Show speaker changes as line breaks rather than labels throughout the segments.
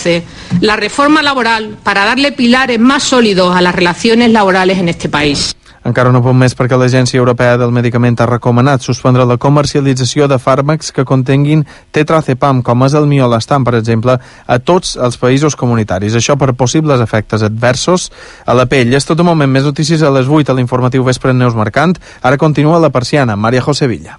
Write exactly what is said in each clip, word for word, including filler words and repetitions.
la reforma laboral para darle pilares más sólidos a las relaciones laborales en este país.
Encara no pot més perquè l'Agència Europea del Medicament ha recomanat suspendre la comercialització de fàrmacs que contenguin tetrazepam, com és el miolastam, per exemple, a tots els països comunitaris. Això per possibles efectes adversos a la pell. És tot un moment. Més notícies a les vuit a l'informatiu Vespre en Neus Mercant. Ara continua La Persiana. Maria José Villa.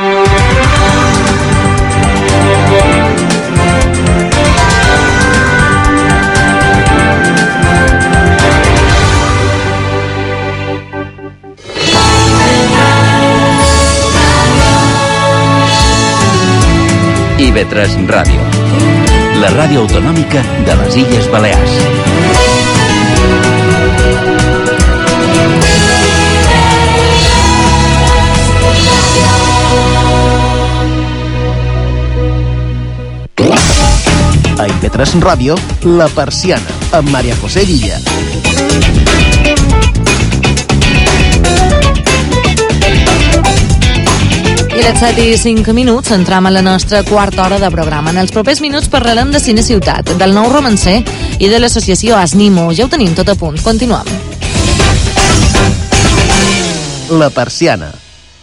I ve tres Ràdio, la ràdio autonòmica de les Illes Balears. A I ve tres Ràdio, La Persiana, amb Maria José Villa.
I a les set i cinc minuts entrem a la nostra quarta hora de programa. En els propers minuts parlarem de Cine Ciutat, del nou romancer i de l'associació Asnimo. Ja ho tenim tot a punt. Continuem.
La Persiana.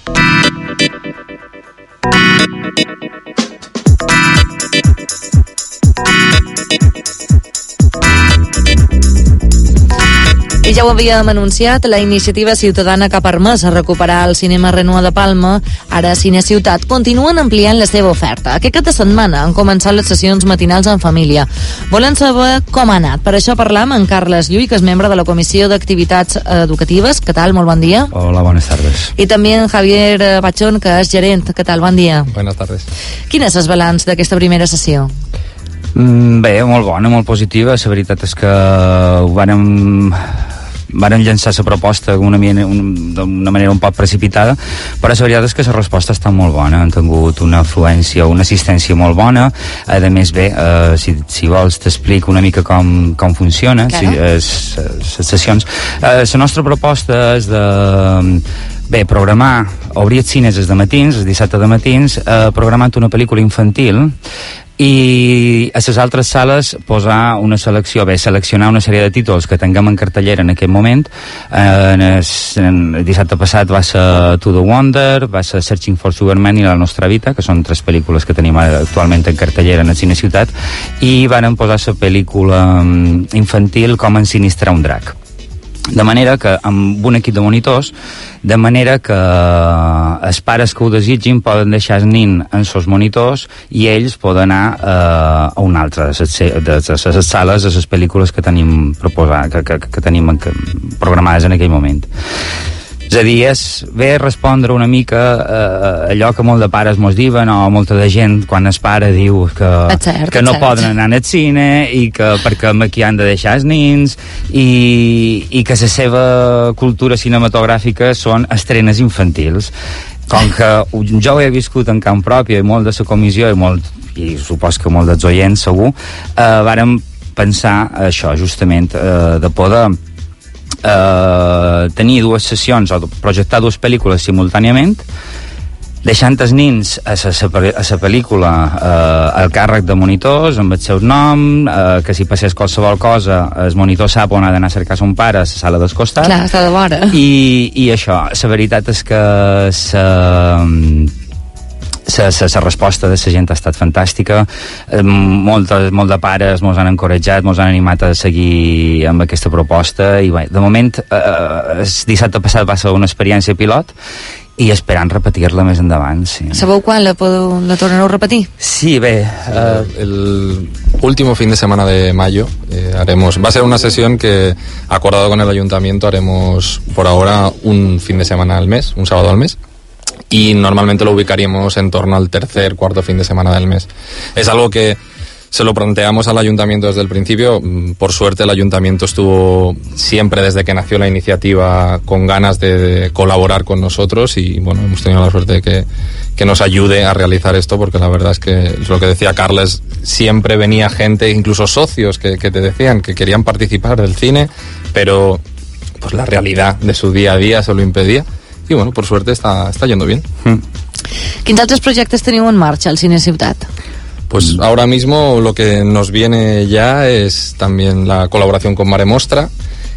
I ja ho havíem anunciat, la iniciativa ciutadana que ha permès a recuperar el cinema Renoir de Palma, ara Cine Ciutat, continuen ampliant la seva oferta. Aquest cap de setmana han començat les sessions matinals en família. Volen saber com ha anat. Per això parlam amb Carles Llull, que és membre de la Comissió d'Activitats Educatives. Què tal? Molt bon dia.
Hola, buenas tardes.
I també en Javier Pachón, que és gerent. Què tal? Bon dia.
Buenas tardes.
Quin és el balanç d'aquesta primera sessió?
Mm, bé, molt bona, molt positiva. La veritat és que ho vàrem... varen llançar la proposta d'una un, manera un poc precipitada, però la veritat és que la resposta està molt bona. Han tingut una afluència, una assistència molt bona. A més, bé, eh, si, si vols t'explico una mica com, com funciona les sessions. Eh, la nostra proposta és de... Bé, programar, obrir els cines els dematins, els dissabte de matins, eh, programant una pel·lícula infantil i a les altres sales posar una selecció, bé, seleccionar una sèrie de títols que tinguem en cartellera en aquest moment. Eh, en el, en el dissabte passat va ser To the Wonder, va ser Searching for Superman i La Nostra Vita, que són tres pel·lícules que tenim actualment en cartellera en el Cine Ciutat, i varen posar la pel·lícula infantil Com ensinistrar un drac. De manera que, amb un equip de monitors, de manera que els pares que ho desitgin poden deixar el nin en els monitors i ells poden anar eh, a una altra de les sales, de les pel·lícules que tenim proposat, que, que, que tenim programades en aquell moment. És a dir, és bé respondre una mica eh, allò que molt de pares mos diuen, o molta de gent quan es pare diu que,
cert,
que no
cert.
poden anar al cine i que perquè aquí han de deixar els nins i, i que la seva cultura cinematogràfica són estrenes infantils. Com que jo ho he viscut en camp propi i molt de la comissió i, molt, i supos que molt dels oients segur, eh, vàrem pensar això justament, eh, de poder Uh, tenir dues sessions o projectar dues pel·lícules simultàniament, deixant els nins a la pel·lícula uh, al càrrec de monitors amb el seu nom, uh, que si passés qualsevol cosa el monitor sap on ha d'anar a cercar son pare a la sala del costat.
Clar, està de vora.
I, i això, la veritat és que sa, La, la, la resposta de la gent ha estat fantàstica. Eh, molt, molt de pares mos han encoratjat, mos han animat a seguir amb aquesta proposta i bé, de moment eh, el dissabte passat va ser una experiència pilot i esperant repetir-la més endavant, sí.
Sabeu quan la, podeu, la tornareu a repetir?
Sí, bé.
Uh, el último fin de semana de mayo eh, haremos, va a ser una sesión que, acordado con el ayuntamiento, haremos por ahora un fin de semana al mes, un sábado al mes. Y normalmente lo ubicaríamos en torno al tercer, cuarto fin de semana del mes. Es algo que se lo planteamos al ayuntamiento desde el principio. Por suerte el ayuntamiento estuvo siempre desde que nació la iniciativa con ganas de, de colaborar con nosotros y bueno, hemos tenido la suerte de que, que nos ayude a realizar esto, porque la verdad es que es lo que decía Carles, siempre venía gente, incluso socios que, que te decían que querían participar del cine, pero pues la realidad de su día a día se lo impedía. I, bueno, per suerte està, està yendo bien.
Mm. Quins altres projectes teniu en marxa al Cine Ciutat?
Pues mm. ahora mismo lo que nos viene ya es también la colaboración con Mare Mostra,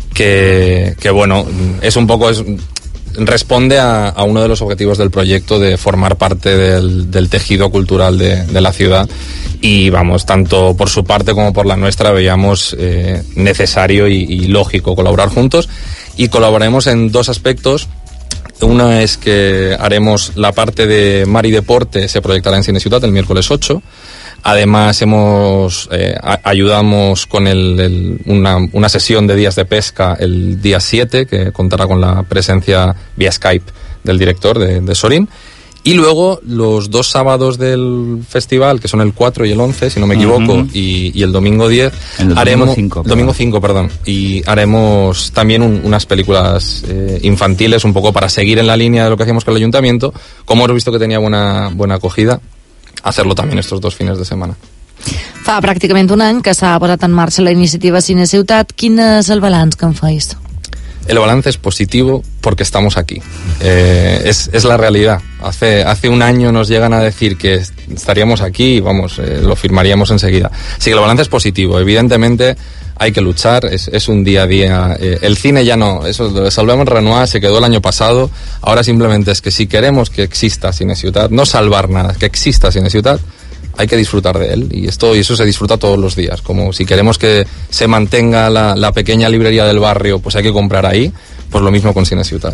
que, que bueno, es un poco... Es, responde a, a uno de los objetivos del proyecto de formar parte del, del tejido cultural de, de la ciudad, y vamos, tanto por su parte como por la nuestra veíamos eh, necesario y, y lógico colaborar juntos, y colaboraremos en dos aspectos. Uno es que haremos la parte de Mar y Deporte, se proyectará en Cine Ciutat el miércoles ocho. Además hemos eh, a, ayudamos con el, el, una, una sesión de días de pesca el día siete, que contará con la presencia vía Skype del director de, de Sorín. Y luego los dos sábados del festival, que son el cuatro y el once, si no me equivoco, uh-huh. y, y el domingo diez, el haremos domingo cinco, domingo cinco, perdón, y haremos también un, unas películas eh, infantiles, un poco para seguir en la línea de lo que hacíamos con el ayuntamiento. Como hemos visto que tenía buena buena acogida, hacerlo también estos dos fines de semana.
Fa pràcticament un any que s'ha posat en marxa la iniciativa Cine Ciutat. Quin és el balanç que en feis?
El balance es positivo porque estamos aquí. Eh, es, es la realidad. Hace, hace un año nos llegan a decir que estaríamos aquí y vamos, eh, lo firmaríamos enseguida. Así que el balance es positivo. Evidentemente hay que luchar, es, es un día a día. Eh, el cine ya no, eso lo salvamos Renoir, se quedó el año pasado. Ahora simplemente es que si queremos que exista Cine Ciutat, no salvar nada, que exista Cine Ciutat, hay que disfrutar de él, y esto y eso se disfruta todos los días. Como si queremos que se mantenga la, la pequeña librería del barrio, pues hay que comprar ahí, pues lo mismo con Cine Ciutat.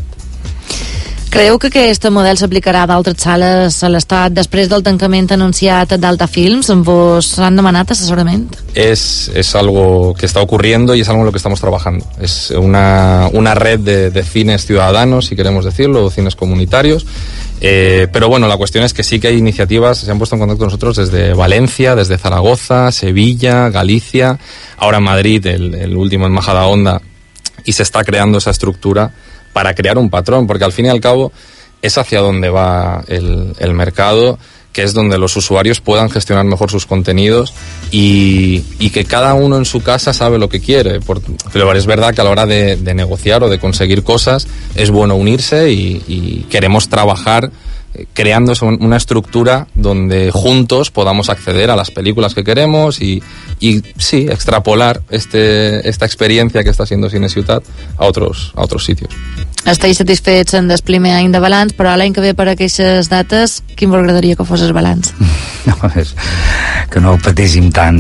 Creu que aquest model s'aplicarà a d'altres sales a l'Estat després del tancament anunciat d'Altafilms? ¿Vos han demanat assessorament?
Es, es algo que está ocurriendo y es algo en lo que estamos trabajando. Es una, una red de, de cines ciudadanos, si queremos decirlo, o cines comunitarios. Eh, pero bueno, la cuestión es que sí que hay iniciativas, se han puesto en contacto con nosotros desde Valencia, desde Zaragoza, Sevilla, Galicia, ahora Madrid, el, el último en Majadahonda, y se está creando esa estructura para crear un patrón, porque al fin y al cabo es hacia donde va el, el mercado, que es donde los usuarios puedan gestionar mejor sus contenidos y, y que cada uno en su casa sabe lo que quiere. Por, pero es verdad que a la hora de, de negociar o de conseguir cosas es bueno unirse y, y queremos trabajar creando una estructura donde juntos podamos acceder a las películas que queremos y, y sí, extrapolar este, esta experiencia que está siendo Cine Ciutat a otros, a otros sitios.
Esteu satisfets en el primer any de balanç, però l'any que ve per aquestes dates, quin vos agradaria que fos el balanç?
No, és que no ho patéssim tant.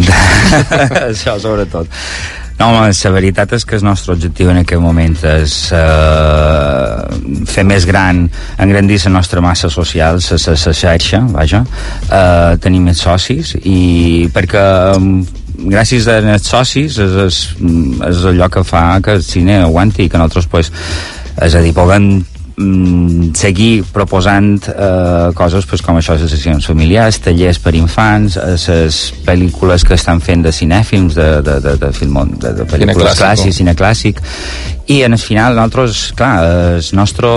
Això sobretot. No, home, la veritat és que el nostre objectiu en aquest moment és eh, fer més gran, engrandir la nostra massa social, la, la, la xarxa, vaja, eh, tenir més socis, i perquè gràcies als socis és, és, és allò que fa que el cine aguanti i que nosaltres, pues, és a dir, puguem seguir proposant eh, coses pues, com això, les sessions familiars, tallers per infants, les pel·lícules que estan fent de cinèfilms, de, de, de, de, film, de, de pel·lícules clàssics, cine clàssic, i en el final nosaltres, clar, el nostre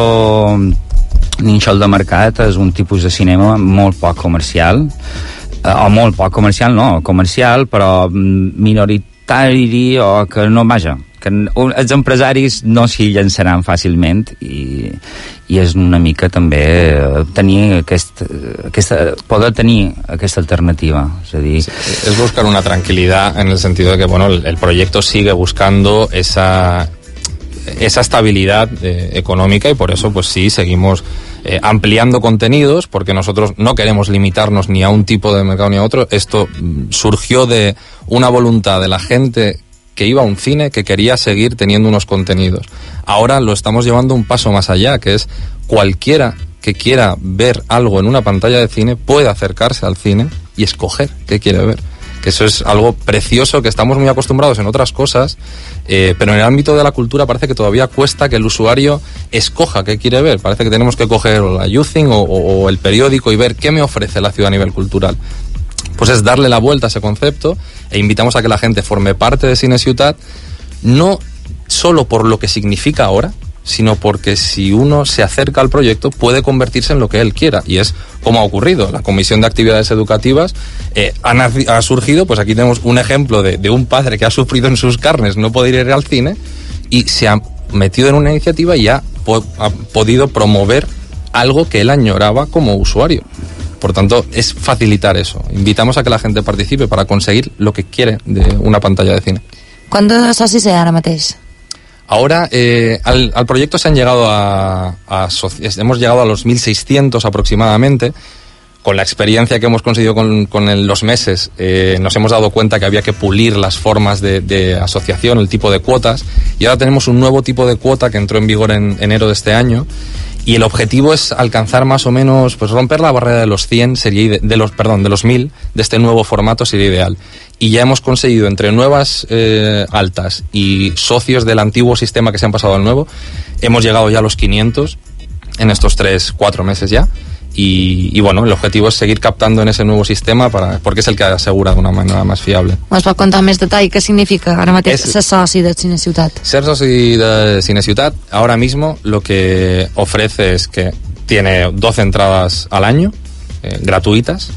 nínxol de mercat és un tipus de cinema molt poc comercial, eh, o molt poc comercial, no, comercial, però minoritari, o que no, vaja, que els empresaris no s'hi llançaran fàcilment, i, i és una mica també tenir aquest, aquesta, poder tenir aquesta alternativa. És a dir,
sí, es buscar una tranquilidad en el sentido de que bueno, el, el proyecto sigue buscando esa, esa estabilidad eh, económica, y por eso pues sí, seguimos eh, ampliando contenidos, porque nosotros no queremos limitarnos ni a un tipo de mercado ni a otro. Esto surgió de una voluntad de la gente que iba a un cine, que quería seguir teniendo unos contenidos. Ahora lo estamos llevando un paso más allá, que es cualquiera que quiera ver algo en una pantalla de cine puede acercarse al cine y escoger qué quiere ver. Que eso es algo precioso, que estamos muy acostumbrados en otras cosas, eh, pero en el ámbito de la cultura parece que todavía cuesta que el usuario escoja qué quiere ver. Parece que tenemos que coger la YouThing o, o, o el periódico y ver qué me ofrece la ciudad a nivel cultural. Pues es darle la vuelta a ese concepto, e invitamos a que la gente forme parte de Cine Ciutat, no solo por lo que significa ahora, sino porque si uno se acerca al proyecto puede convertirse en lo que él quiera, y es como ha ocurrido. La Comisión de Actividades Educativas eh, ha, nac- ha surgido, pues aquí tenemos un ejemplo de, de un padre que ha sufrido en sus carnes no poder ir al cine y se ha metido en una iniciativa y ha, po- ha podido promover algo que él añoraba como usuario. por tanto, es facilitar eso. Invitamos a que la gente participe para conseguir lo que quiere de una pantalla de cine.
¿Cuántos socis hi ha ara mateix?
Ahora, eh, al, al proyecto se han llegado a, a... Hemos llegado a los mil seiscientos aproximadamente. Con la experiencia que hemos conseguido con, con el, los meses, eh, nos hemos dado cuenta que había que pulir las formas de, de asociación, el tipo de cuotas, y ahora tenemos un nuevo tipo de cuota que entró en vigor en enero de este año, y el objetivo es alcanzar más o menos, pues romper la barrera de los cien, sería ide- de los, perdón, de los mil, de este nuevo formato sería ideal. Y ya hemos conseguido entre nuevas eh, altas y socios del antiguo sistema que se han pasado al nuevo, hemos llegado ya a los quinientos en estos tres, cuatro meses ya. Y, y bueno, el objetivo es seguir captando en ese nuevo sistema para, porque es el que asegura de una manera más fiable.
Ens pot contar més detall què significa ara mateix ser soci de Cine Ciutat?
Ser soci de Cine Ciutat ahora mismo lo que ofrece es que tiene doce entradas al año eh, gratuitas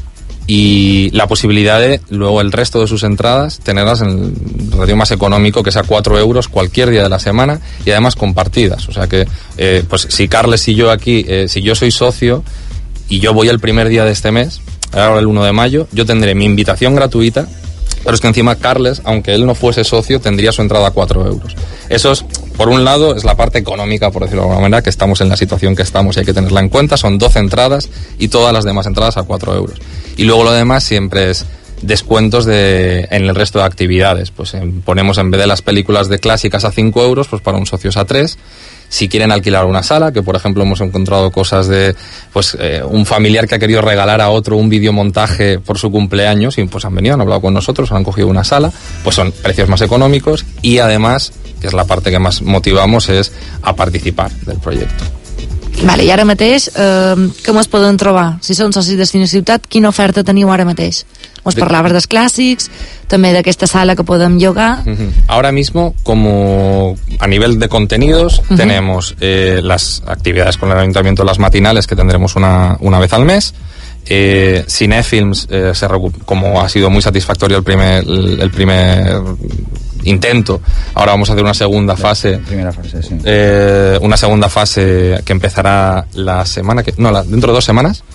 y la posibilidad de luego el resto de sus entradas tenerlas en el radio más económico, que sea cuatro euros cualquier día de la semana y además compartidas. O sea que eh, pues si Carles y yo aquí, eh, si yo soy socio y yo voy el primer día de este mes, ahora el uno de mayo, yo tendré mi invitación gratuita, pero es que encima Carles, aunque él no fuese socio, tendría su entrada a cuatro euros. Eso es, por un lado, es la parte económica, por decirlo de alguna manera, que estamos en la situación que estamos y hay que tenerla en cuenta. Son doce entradas y todas las demás entradas a cuatro euros. Y luego lo demás siempre es descuentos de, en el resto de actividades. Pues en, ponemos en vez de las películas de clásicas a cinco euros, pues para un socio es a tres. Si quieren alquilar una sala, que por ejemplo hemos encontrado cosas de pues eh, un familiar que ha querido regalar a otro un videomontaje por su cumpleaños y pues han venido, han hablado con nosotros, han cogido una sala, pues son precios más económicos y además, que es la parte que más motivamos, es a participar del proyecto.
Vale, i ara mateix, eh, com es poden trobar? Si són socis de Cine Ciutat, quina oferta teniu ara mateix? Ens parlaves dels clàssics, també d'aquesta sala que podem llogar.
Uh-huh. Ahora mismo, como a nivel de contenidos, uh-huh. tenemos eh, las actividades con el Ayuntamiento, las matinales, que tendremos una, una vez al mes. Eh, Cinefilms, eh, se recu- como ha sido muy satisfactorio el primer, el, el primer intento, ahora vamos a hacer una segunda fase,
primera fase sí.
eh, una segunda fase que empezará la semana que no la, dentro de dos semanas.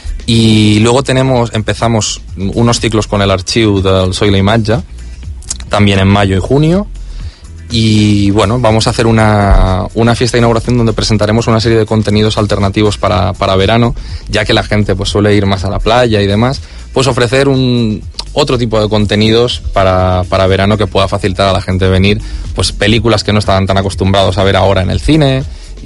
Y luego tenemos, empezamos unos ciclos con el archivo del Soy la Imatge, también en mayo y junio. Y bueno, vamos a hacer una, una fiesta de inauguración donde presentaremos una serie de contenidos alternativos para, para verano, ya que la gente pues suele ir más a la playa y demás, pues ofrecer un otro tipo de contenidos para, para verano que pueda facilitar a la gente venir, pues películas que no estaban tan acostumbrados a ver ahora en el cine.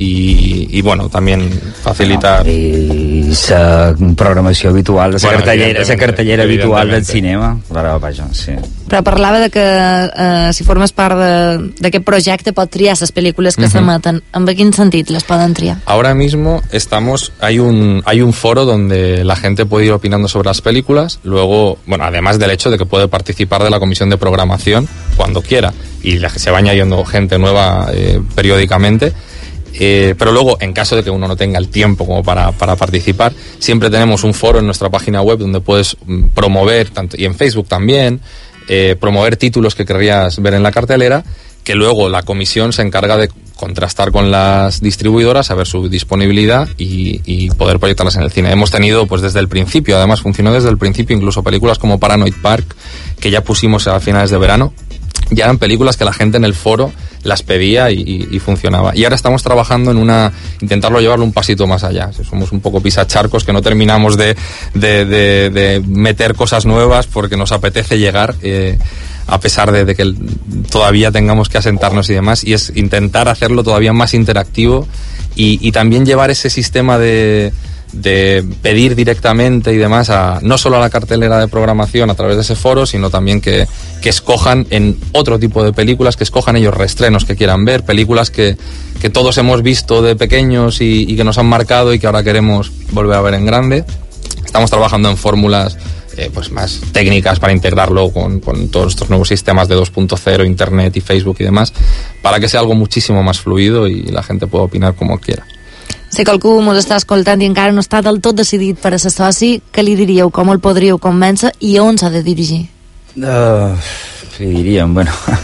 Y, y bueno, también facilitar...
I la programació habitual, la
Bueno,
cartellera, la cartellera habitual del
evidentemente.
cinema. Claro, vaja, sí.
Però parlava de que eh, si formes part de- d'aquest projecte pot triar les pel·lícules que
Uh-huh.
s'emeten. En quin sentit les poden triar?
Ahora mismo estamos, hay un, hay un foro donde la gente puede ir opinando sobre las películas, luego, bueno, además del hecho de que puede participar de la comisión de programación cuando quiera, y la- se va añadiendo gente nueva eh, periódicamente. Eh, pero luego, en caso de que uno no tenga el tiempo como para, para participar, siempre tenemos un foro en nuestra página web donde puedes mm, promover, tanto, y en Facebook también, eh, promover títulos que querrías ver en la cartelera, que luego la comisión se encarga de contrastar con las distribuidoras, saber su disponibilidad y, y poder proyectarlas en el cine. Hemos tenido, pues desde el principio, además funcionó desde el principio, incluso películas como Paranoid Park, que ya pusimos a finales de verano, ya eran películas que la gente en el foro las pedía y, y, y funcionaba. Y ahora estamos trabajando en una intentarlo llevarlo un pasito más allá. Somos un poco pisacharcos que no terminamos de, de, de, de meter cosas nuevas porque nos apetece llegar, eh, a pesar de, de que el, todavía tengamos que asentarnos y demás, y es intentar hacerlo todavía más interactivo y, y también llevar ese sistema de de pedir directamente y demás a, no solo a la cartelera de programación a través de ese foro, sino también que, que escojan en otro tipo de películas, que escojan ellos reestrenos que quieran ver, películas que, que todos hemos visto de pequeños y, y que nos han marcado y que ahora queremos volver a ver en grande. Estamos trabajando en fórmulas eh, pues más técnicas para integrarlo con, con todos estos nuevos sistemas de dos punto cero, internet y Facebook y demás, para que sea algo muchísimo más fluido y la gente pueda opinar como quiera.
Si qualcú ens està escoltant i encara no està del tot decidit per a ser soci, què li diríeu? Com el podríeu convèncer i on s'ha de dirigir?
Uh, li diríem, bueno,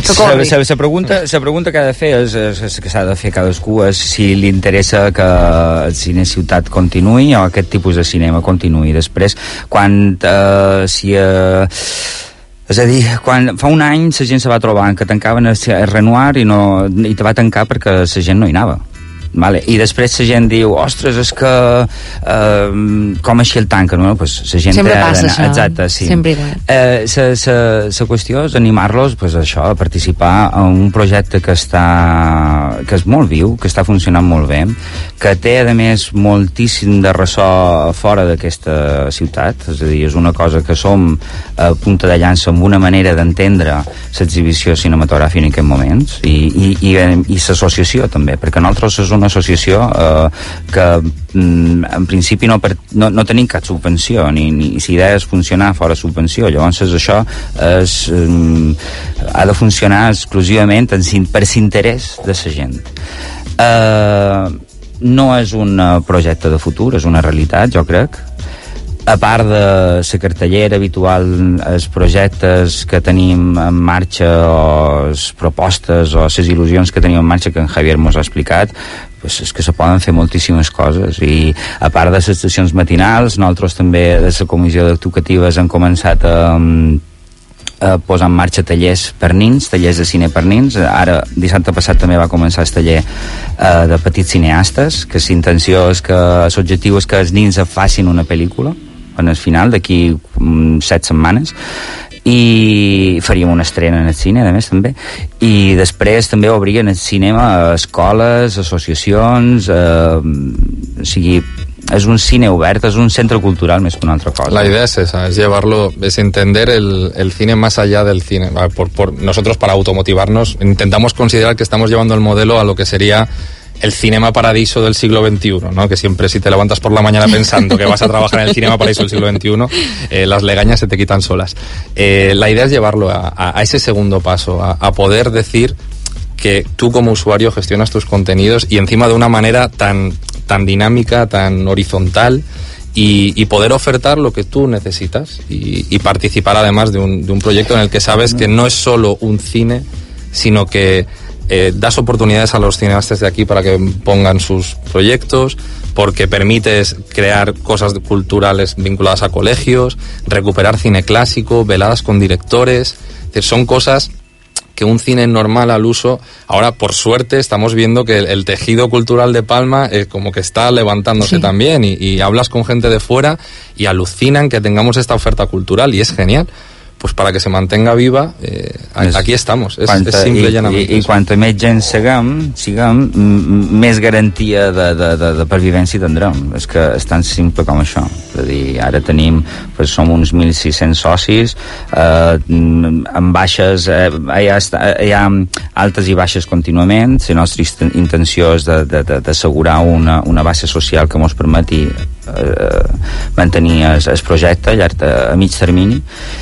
La pregunta, la pregunta que ha de fer és, és, és que s'ha de fer cadascú és si li interessa que el cine ciutat continuï o aquest tipus de cinema continuï. Després, quan eh, si eh, és a dir, quan fa un any la gent se va trobar que tancaven el Renoir i, no, i te va tancar perquè la gent no hi anava. Vale. I després la gent diu, ostres, és que eh, com així el tanquen, no? Pues la gent
sempre passa això.
Exacte, sí.
Sempre igual.
Eh, la qüestió és animar-los pues, això, a participar en un projecte que està que és molt viu, que està funcionant molt bé, que té a més moltíssim de ressò fora d'aquesta ciutat, és a dir, és una cosa que som a punta de llança amb una manera d'entendre l'exhibició cinematogràfica en aquests moments i, i, i, i l'associació també, perquè nosaltres és una associació eh, que mm, en principi no, per, no, no tenim cap subvenció ni, ni si idea és funcionar fora subvenció, llavors això és, mm, ha de funcionar exclusivament en, per l'interès de la gent. Eh, no és un projecte de futur, és una realitat, jo crec. A part de la cartellera habitual, els projectes que tenim en marxa o les propostes o les il·lusions que tenim en marxa que en Javier mos ha explicat, pues és que se poden fer moltíssimes coses i a part de les estacions matinals, nosaltres també de la comissió educatives hem començat a, a posar en marxa tallers per nins, tallers de cine per nins. Ara, dissabte passat també va començar el taller eh, de petits cineastes, que l'intenció és que l'objectiu és que els nins facin una pel·lícula en el final, d'aquí um, set setmanes, i faríem una estrena en el cine, a més, també, i després també obrien el cinema a escoles, associacions, eh, o sigui, es un cine obert, es un centro cultural més que una altra cosa.
La idea es esa, es llevarlo, es entender el, el cine más allá del cine. Por, por, nosotros, para automotivarnos, intentamos considerar que estamos llevando el modelo a lo que sería el cinema paradiso del siglo veintiuno, ¿no? Que siempre si te levantas por la mañana pensando que vas a trabajar en el cinema paradiso del siglo veintiuno, eh, las legañas se te quitan solas. Eh, la idea es llevarlo a, a, a ese segundo paso, a, a poder decir que tú como usuario gestionas tus contenidos y encima de una manera tan, tan dinámica, tan horizontal, y, y poder ofertar lo que tú necesitas y, y participar además de un, de un proyecto en el que sabes que no es solo un cine, sino que Eh, das oportunidades a los cineastas de aquí para que pongan sus proyectos, porque permites crear cosas culturales vinculadas a colegios, recuperar cine clásico, veladas con directores. Es decir, son cosas que un cine normal al uso, ahora por suerte estamos viendo que el, el tejido cultural de Palma eh, como que está levantándose, sí, también, y, y hablas con gente de fuera y alucinan que tengamos esta oferta cultural y es genial. Pues para que se mantenga viva, eh, aquí estamos, és, és simple i llanament.
I, i quanta més gent siguem, siguem més garantia de, de, de, de pervivència tindrem. És que és tan simple com això. És a dir, ara tenim, pues, som uns mil sis-cents socis, eh, amb baixes, eh, hi, ha, hi ha altes i baixes contínuament. La nostra intenció és d'assegurar una, una base social que ens permeti eh, mantenir el, el projecte a, llarg, a mig termini.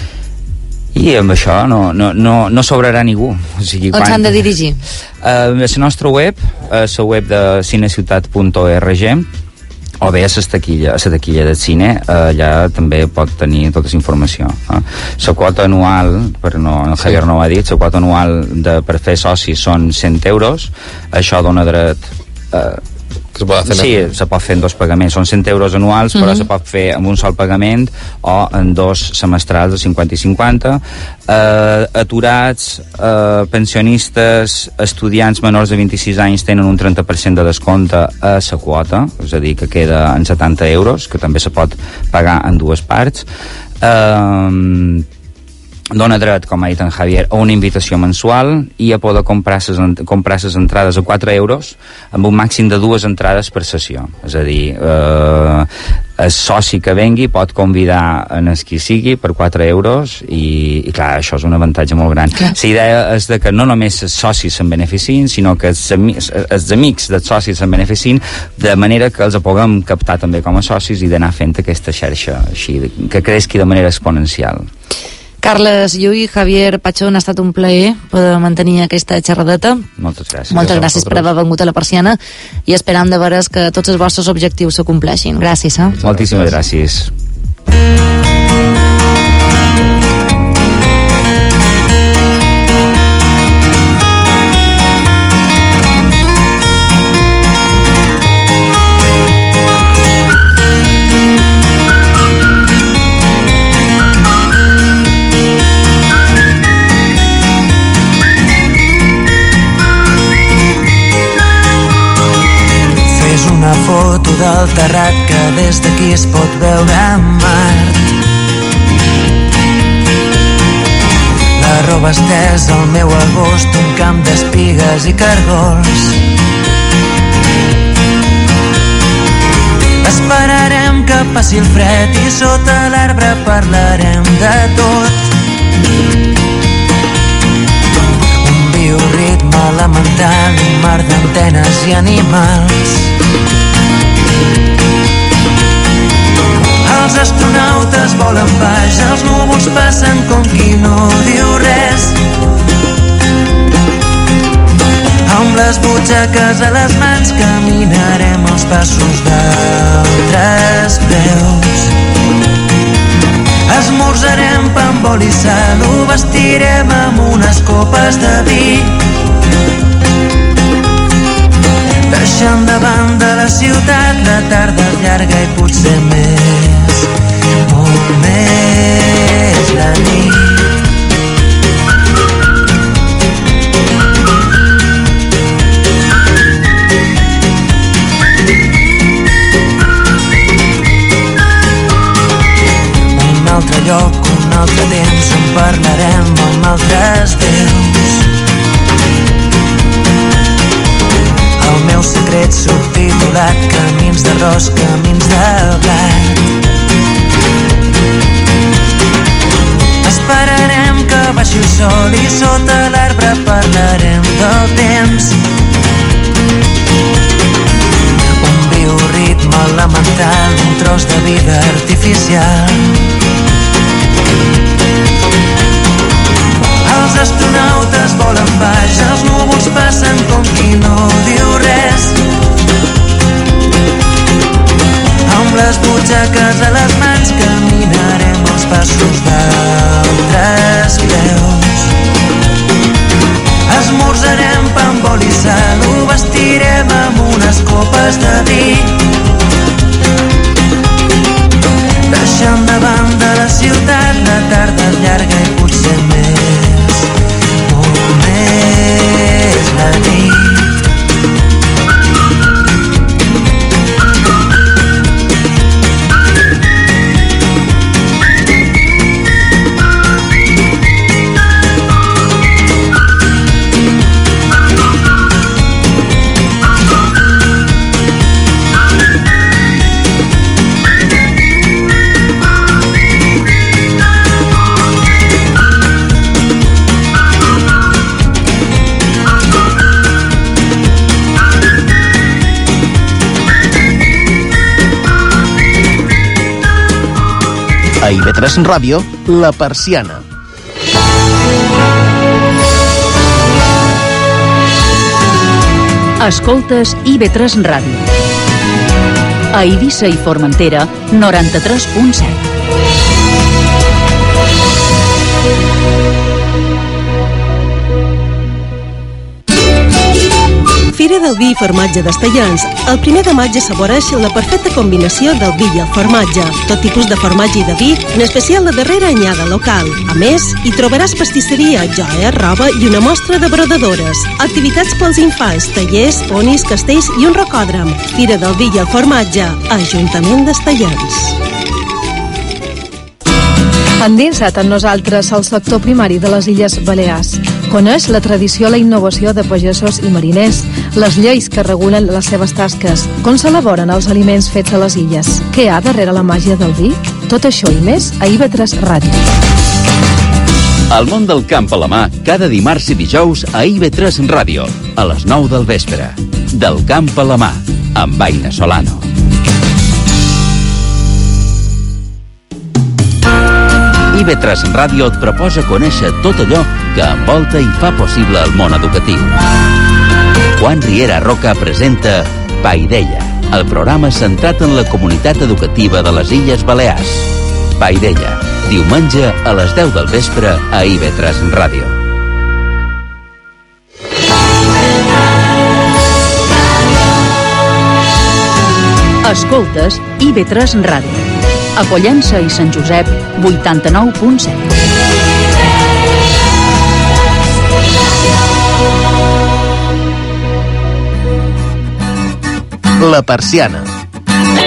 I amb això no, no, no, no sobrarà ningú. O sigui,
on s'han de dirigir?
Uh, a la nostra web, a la web de cineciutat punt org, o bé a la taquilla, a la taquilla del cine, uh, allà també pot tenir tota la informació. Uh. La quota anual, però no, el Javier no ho ha dit, la quota anual de, per fer socis són cent euros, això dona dret... Uh,
que se pot fer
sí, se pot fer en dos pagaments, són cent euros anuals, però uh-huh. se pot fer amb un sol pagament o en dos semestrals de cinquanta i cinquanta. eh, aturats, eh, pensionistes, estudiants menors de vint-i-sis anys tenen un trenta per cent de descompte a la quota, és a dir, que queda en setanta euros, que també se pot pagar en dues parts. eh, dona dret, com ha dit en Javier, a una invitació mensual i a poder comprar les entrades a quatre euros amb un màxim de dues entrades per sessió. És a dir, eh, el soci que vengui pot convidar en el qui sigui per quatre euros i, i clar, això és un avantatge molt gran. Clar. La idea és de que no només els socis se'n beneficien, sinó que els, amics, els amics dels socis se'n beneficien, de manera que els puguem captar també com a socis i d'anar fent aquesta xarxa així, que creixi de manera exponencial.
Carles Llull, Javier Pachón, ha estat un plaer poder mantenir aquesta xerradeta.
Moltes gràcies.
Moltes gràcies per haver vengut a la Persiana i esperam de veres que tots els vostres objectius se compleixin. Gràcies. Eh?
Moltíssimes gràcies.
al terrat que des d'aquí es pot veure Mart. La roba estesa al meu agost, un camp d'espigues i cargols. Esperarem que passi el fred i sota l'arbre parlarem de tot. Un bioritme elemental, un mar d'antenes i animals. Els astronautes volen baix, els núvols passen com qui no diu res. Amb les butxaques a les mans caminarem els passos d'altres preus. Esmorzarem pa amb oli i sal, ho vestirem amb unes copes de vi. Deixant de banda la ciutat, la tarda és llarga i potser més, molt més la nit. Un altre lloc, un altre temps, on parlarem amb altres veus. El meu secret subtitulat, camins d'arròs, camins de blat. Esperarem que baixi el sol i sota l'arbre parlarem del temps. Un bioritme elemental, un tros de vida artificial. Els astronautes volen baix, els núvols passen com qui no diu res. Amb les butxaques a les mans caminarem els passos d'altres preus. Esmorzarem pa amb oli i sal, ho vestirem amb unes copes de vi. Deixant de banda la ciutat, la tarda és llarga i potser més, molt més la nit.
A I V tres Ràdio, La Persiana.
Escoltes I V tres Ràdio. A Eivissa i Formentera, noranta-tres punt set.
Fira del vi i formatge d'Estellans. El primer de maig assaboreix la perfecta combinació del vi i el formatge. Tot tipus de formatge i de vi, en especial la darrera anyada local. A més, hi trobaràs pastisseria, joia, roba i una mostra de brodadores. Activitats pels infants, tallers, ponis, castells i un rocòdrom. Fira del vi i el formatge. Ajuntament d'Estellans.
Endinsa't amb nosaltres al sector primari de les Illes Balears. Coneix la tradició, la innovació de pagesos i mariners, les lleis que regulen les seves tasques, com s'elaboren els aliments fets a les illes, què hi ha darrere la màgia del vi? Tot això i més a I V tres Ràdio.
El món del camp a la mà, cada dimarts i dijous a I V tres Ràdio, a les nou del vespre. Del camp a la mà, amb Aina Solano. I V tres Ràdio et proposa conèixer tot allò que envolta i fa possible el món educatiu. Juan Riera Roca presenta Paideia, el programa centrat en la comunitat educativa de les Illes Balears. Paideia, diumenge a les deu del vespre a I V tres Ràdio.
Escoltes I V tres Ràdio. A Pollença i Sant Josep, vuitanta-nou punt set.
La Persiana.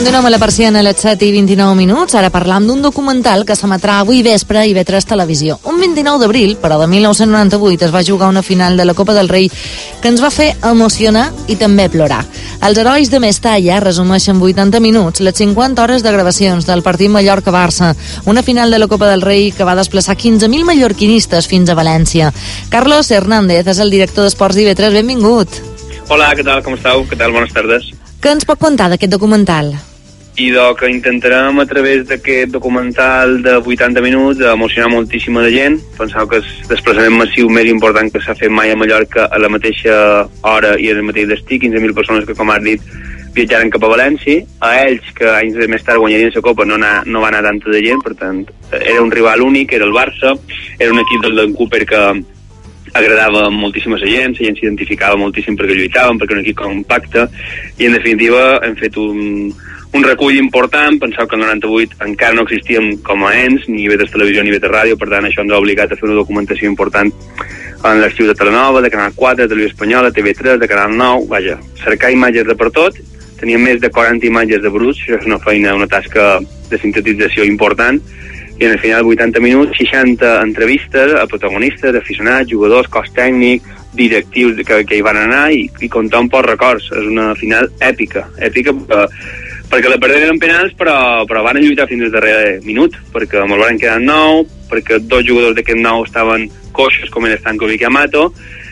Continuem a la persiana a les set i vint-i-nou minuts. Ara parlam d'un documental que s'emetrà avui vespre a I V tres Televisió. Un vint-i-nou d'abril, però de mil nou-cents noranta-vuit, es va jugar una final de la Copa del Rei que ens va fer emocionar i també plorar. Els herois de Mestalla resumeixen vuitanta minuts les cinquanta hores de gravacions del partit Mallorca-Barça, una final de la Copa del Rei que va desplaçar quinze mil mallorquinistes fins a València. Carlos Hernández és el director d'Esports d'I V tres. Benvingut.
Hola, què tal? Com esteu? Què tal? Bones tardes.
Què ens pot contar d'aquest documental?
I do que intentarem a través d'aquest documental de vuitanta minuts emocionar moltíssima de gent. Penseu que és el desplaçament massiu més important que s'ha fet mai a Mallorca a la mateixa hora i al mateix destí, quinze mil persones que, com has dit, viatjaren cap a València. A ells, que anys més tard guanyarien la Copa, no, anar, no va anar tanta de gent, per tant, era un rival únic, era el Barça, era un equip del Dan Cooper que agradava moltíssim a la gent, la gent s'identificava moltíssim perquè lluitaven, perquè era un equip compacte, i en definitiva hem fet un, un recull important. Penseu que el noranta-vuit encara no existíem com a ens, ni I V tres Televisió ni I V tres Ràdio, per tant això ens ha obligat a fer una documentació important en l'arxiu de Telenova, de Canal quatre, de Televisió Espanyola, T V tres, de Canal nou, vaja, cercar imatges de per tot. Teníem més de quaranta imatges de bruts, això és una feina, una tasca de sintetització important, i en el final vuitanta minuts, seixanta entrevistes a protagonistes, aficionats, jugadors, cos tècnic, directius que, que hi van anar, i, i comptar un poc records. És una final èpica, èpica perquè, perquè la perderen en penals, però, però van lluitar fins al darrer minut, perquè me'l van quedar nou, perquè dos jugadors d'aquest nou estaven coixos, com era Stankovic i Amato,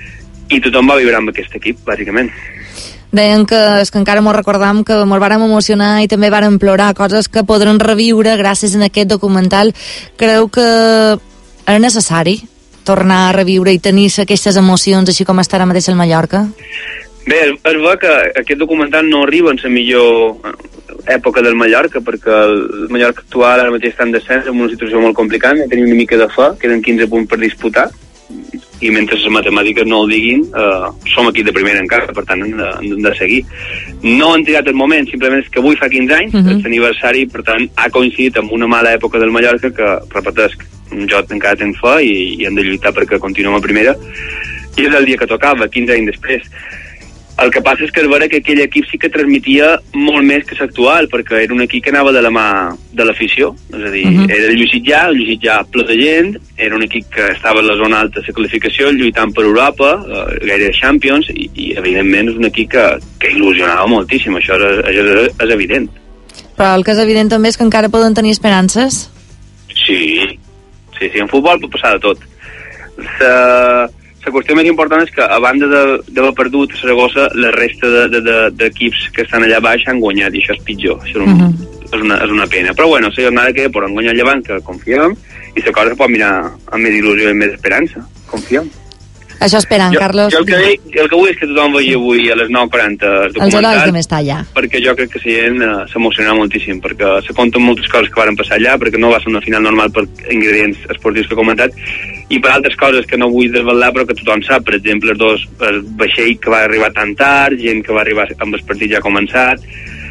i tothom va vibrar amb aquest equip, bàsicament.
Deien que és que encara m'ho recordam, que m'ho vàrem emocionar i també vàrem plorar, coses que podrem reviure gràcies a aquest documental. Creu que era necessari tornar a reviure i tenir aquestes emocions així com està ara mateix al Mallorca?
Bé, és bo que aquest documental no arriba en la millor època del Mallorca, perquè el Mallorca actual ara mateix està en descens, en una situació molt complicada, tenim una mica de fe, queden quinze punts per disputar, i mentre les matemàtiques no ho diguin, eh, som aquí de primera encara, per tant hem de, hem de seguir. No han trigat el moment, simplement és que avui fa quinze anys, uh-huh. és l'aniversari, per tant ha coincidit amb una mala època del Mallorca que, repetesc, jo encara tenc fe i, i hem de lluitar perquè continuem a primera, i és el dia que tocava, quinze anys després. El que passa és que és vera que aquell equip sí que transmetia molt més que l'actual, perquè era un equip que anava de la mà de l'afició, és a dir, uh-huh. era el Llucitjà, el Llucitjà ple de gent, era un equip que estava a la zona alta de la qualificació, lluitant per Europa, eh, gaire Champions, i, i evidentment és un equip que, que il·lusionava moltíssim, això és, és, és evident.
Però el que és evident també és que encara poden tenir esperances?
Sí, sí, sí, en futbol pot passar de tot. La... La qüestió més important és que, a banda d'haver perdut a Saragossa, la resta d'equips de, de, de que estan allà baix han guanyat, i això és pitjor. Això és, un, uh-huh. és, una, és una pena. Però bueno, la jornada que podem guanyar el Llevant, que confiem, i la cosa se pot mirar amb més il·lusió i més esperança. Confiem.
Això esperant, jo, Carlos.
Jo el que, dic, el que vull és que tothom vegi avui a les nou quaranta el documental.
Els herois de Mestalla.
Perquè jo crec que la gent uh, s'emocionarà moltíssim, perquè se compten moltes coses que van passar allà, perquè no va ser una final normal per ingredients esportius que he comentat, i per altres coses que no vull desvelar però que tothom sap, per exemple, els dos el vaixell que va arribar tan tard, gent que va arribar amb el partit ja començat,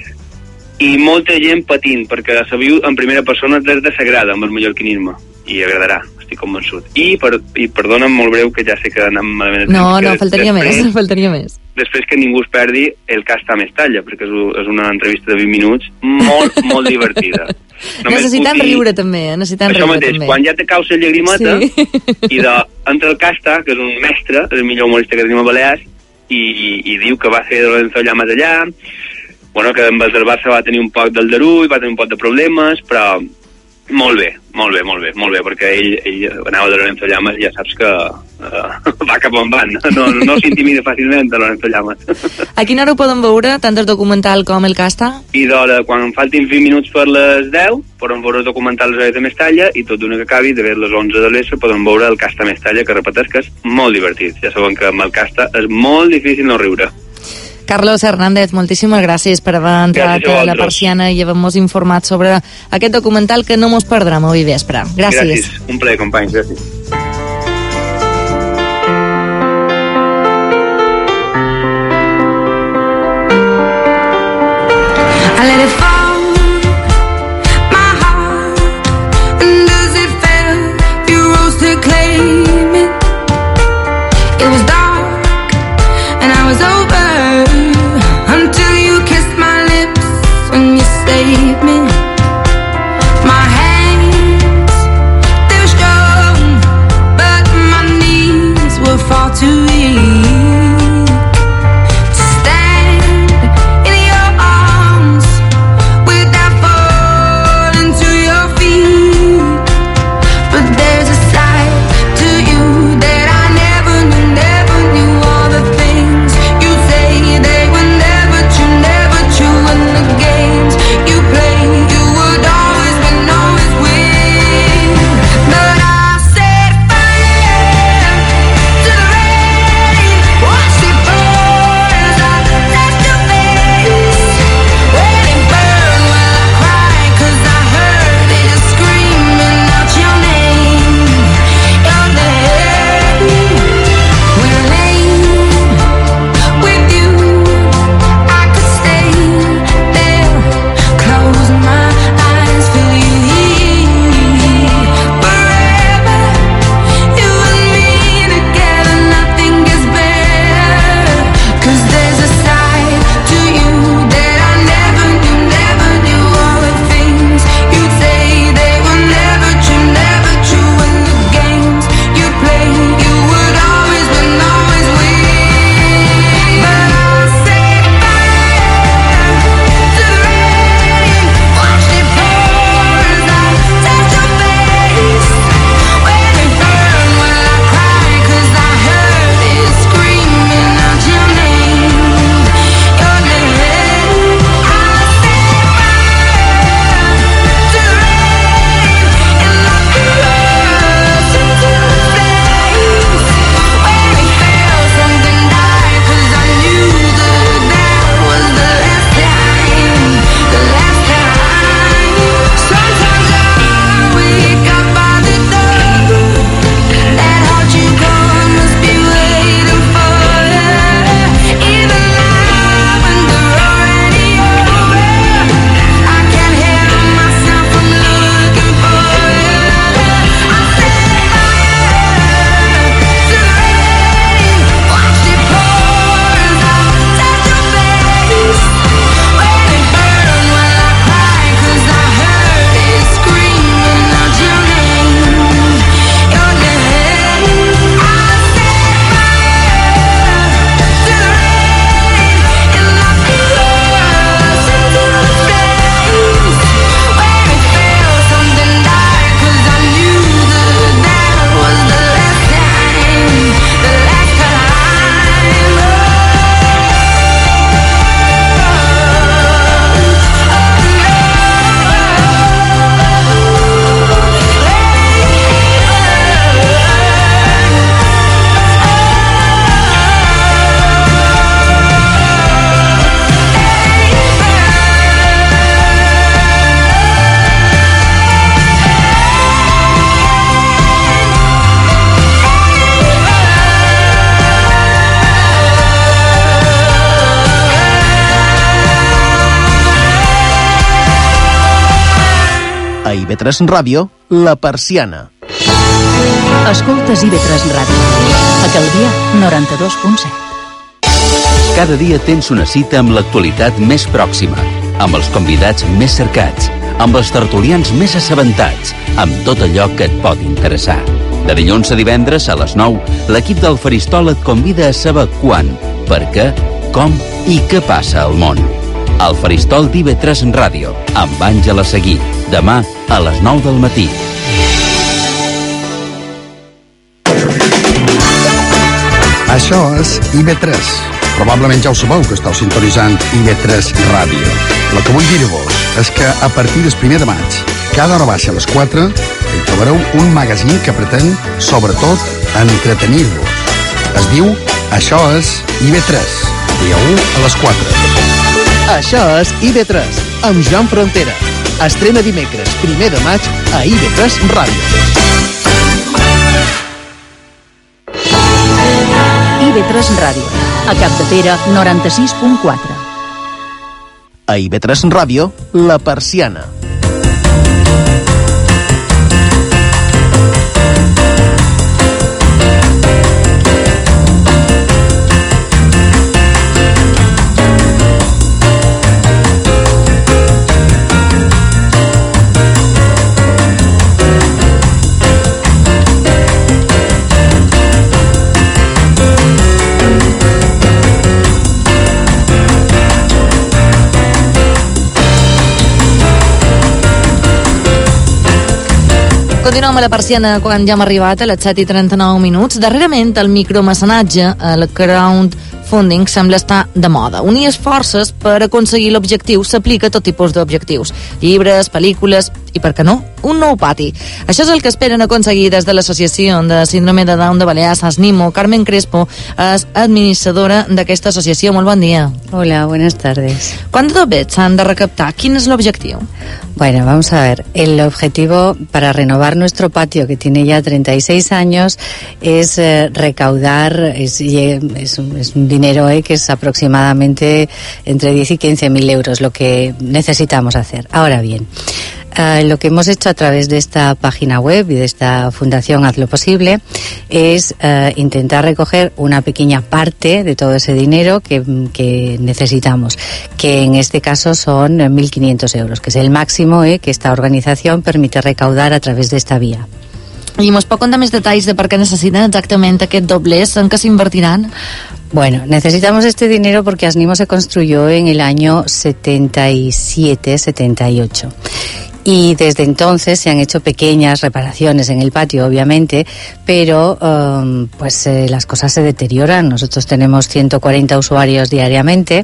i molta gent patint, perquè se viu en primera persona des de Sagrada amb el mallorquinisme, i agradarà, estic convençut. I, per, i perdona'm molt breu, que ja sé que anem malament.
No, no, faltaria després, més, faltaria més.
Després que ningú es perdi el cas a Mestalla, perquè és, és una entrevista de vint minuts molt, molt divertida. Només
necessitem dir, riure també, eh? necessitem
això
riure
mateix,
també.
Quan ja te cau la llagrimeta,
sí.
i de, entra el Casta, que és un mestre, és el millor humorista que tenim a Balears, i, i, i diu que va fer de Lorenzo Llamas allà, bueno, que amb el del Barça va tenir un poc d'aldarull, va tenir un poc de problemes, però molt bé, molt bé, molt bé, molt bé, perquè ell, ell anava de Lorenzo Llamas i ja saps que uh, va cap on van, no, no s'intimida fàcilment de Lorenzo Llamas.
A quina hora ho poden veure, tant el documental com el Casta?
I d'hora, quan faltin vint minuts per les deu, poden veure el documental Les herois de Mestalla, i tot d'una que acabi, de les onze de l'E S O, poden veure el Casta Mestalla, que repeteix que és molt divertit. Ja saben que amb el Casta és molt difícil no riure.
Carlos Hernández, moltíssimes gràcies per haver entrat a, a la persiana i haver-nos informat sobre aquest documental que no mos perdrem avui vespre. Gràcies.
Gràcies. Un plaer, companys. Gràcies.
I let it fall, my heart, and as it fell, you rose to claim it. It was dark, and I was over until you kissed my lips when you stayed.
A I V tres Ràdio, La Persiana.
Escoltes I V tres Ràdio. A Calvià, noranta-dos punt set.
Cada dia tens una cita amb l'actualitat més pròxima, amb els convidats més cercats, amb els tertulians més assabentats, amb tot allò que et pot interessar. De dilluns a divendres a les nou, l'equip del Faristol et convida a saber quan, per què, com i què passa al món. El Faristol d'I V tres Ràdio, amb Àngela Seguí, demà a les nou del matí.
Això és I V tres. Probablement ja ho sabeu, que esteu sintonitzant I V tres Ràdio. El que vull dir-vos és que a partir del primer de maig, cada hora baixa a les quatre, hi trobareu un magazín que pretén, sobretot, entretenir-vos. Es diu Això és I V tres, dia u a les quatre.
Això és I V tres, amb Joan Frontera. Estrena dimecres, primer de maig, a I V tres Ràdio.
I V tres Ràdio. A Capdepera, noranta-sis punt quatre.
A I V tres Ràdio, La Persiana.
Continuem a La Persiana quan ja hem arribat a les set i trenta-nou minuts. Darrerament, el micromecenatge, el crowdfunding, sembla estar de moda. Unir esforços per aconseguir l'objectiu s'aplica a tot tipus d'objectius. Llibres, pel·lícules i, per què no, un nou pati. Això és el que esperen aconseguir des de l'Associació de Síndrome de Down de Balears, ASNIMO. Carmen Crespo és administradora d'aquesta associació. Molt bon dia.
Hola, buenas tardes.
¿Cuántos dobets s'han de recaptar? Quin és l'objectiu?
Bueno, vamos a ver. El objetivo para renovar nuestro patio, que tiene ya treinta y seis años, es eh, recaudar, es, es, un, es un dinero eh, que es aproximadamente entre diez y quince mil euros, lo que necesitamos hacer. Ahora bien, Uh, lo que hemos hecho a través de esta página web y de esta fundación Haz lo Posible es uh, intentar recoger una pequeña parte de todo ese dinero que, que necesitamos, que en este caso son mil quinientos euros, que es el máximo eh, que esta organización permite recaudar a través de esta vía.
I mos pot contar més detalls de per què necessiten exactament aquest doblers, en què s'invertiran?
Bueno, necesitamos este dinero porque ASNIMO se construyó en el año setenta y siete, setenta y ocho. Y desde entonces se han hecho pequeñas reparaciones en el patio, obviamente, pero um, pues eh, las cosas se deterioran. Nosotros tenemos ciento cuarenta usuarios diariamente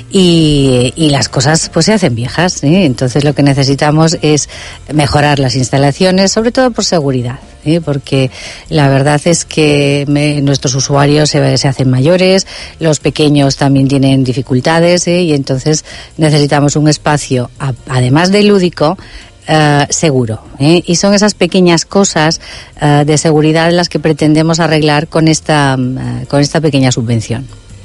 y, y las cosas pues se hacen viejas, ¿eh? Entonces lo que necesitamos es mejorar las instalaciones, sobre todo por seguridad, ¿eh? Porque la verdad es que me, nuestros usuarios se, se hacen mayores, los pequeños también tienen dificultades, ¿eh? Y entonces necesitamos un espacio, a, además de lúdico, Uh, seguro, ¿eh? Y son esas pequeñas cosas uh, de seguridad las que pretendemos arreglar con esta, uh, con esta pequeña subvención.